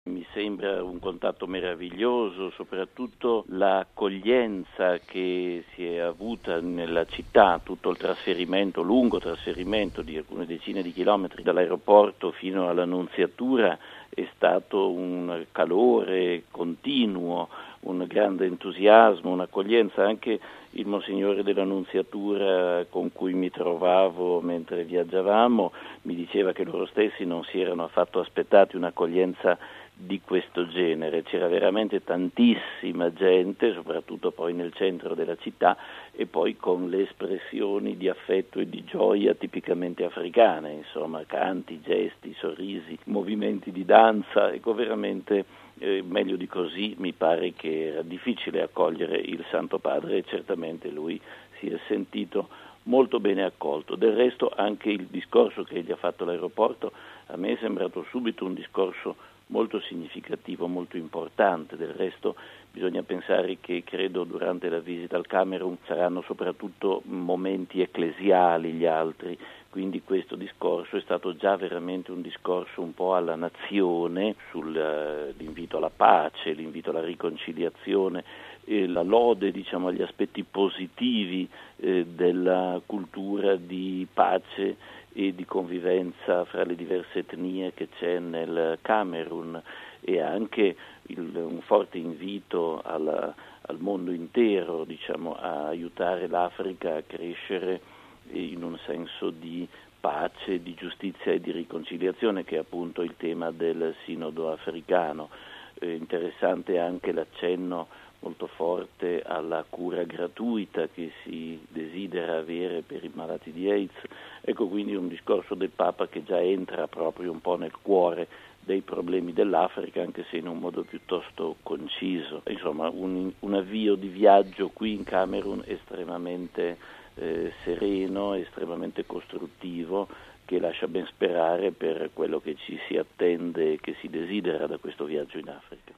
Mi sembra un contatto meraviglioso, soprattutto l'accoglienza che si è avuta nella città, tutto il trasferimento, lungo trasferimento di alcune decine di chilometri dall'aeroporto fino alla Nunziatura è stato un calore continuo, un grande entusiasmo, un'accoglienza. Anche il Monsignore della Nunziatura con cui mi trovavo mentre viaggiavamo mi diceva che loro stessi non si erano affatto aspettati un'accoglienza di questo genere. C'era veramente tantissima gente, soprattutto poi nel centro della città, e poi con le espressioni di affetto e di gioia tipicamente africane, insomma, canti, gesti, sorrisi, movimenti di danza. Ecco, veramente meglio di così mi pare che era difficile accogliere il Santo Padre, e certamente lui si è sentito molto bene accolto. Del resto anche il discorso che egli ha fatto all'aeroporto a me è sembrato subito un discorso molto significativo, molto importante. Del resto bisogna pensare che credo durante la visita al Camerun saranno soprattutto momenti ecclesiali gli altri, quindi questo discorso è stato già veramente un discorso un po' alla nazione sull'invito alla pace, l'invito alla riconciliazione, la lode, diciamo, agli aspetti positivi della cultura di pace e di convivenza fra le diverse etnie che c'è nel Camerun, e anche un forte invito al mondo intero, diciamo, a aiutare l'Africa a crescere in un senso di pace, di giustizia e di riconciliazione, che è appunto il tema del Sinodo africano. Interessante anche l'accenno molto forte alla cura gratuita che si desidera avere per i malati di AIDS. Ecco, quindi un discorso del Papa che già entra proprio un po' nel cuore dei problemi dell'Africa, anche se in un modo piuttosto conciso. Insomma, un avvio di viaggio qui in Camerun estremamente sereno, estremamente costruttivo, che lascia ben sperare per quello che ci si attende e che si desidera da questo viaggio in Africa.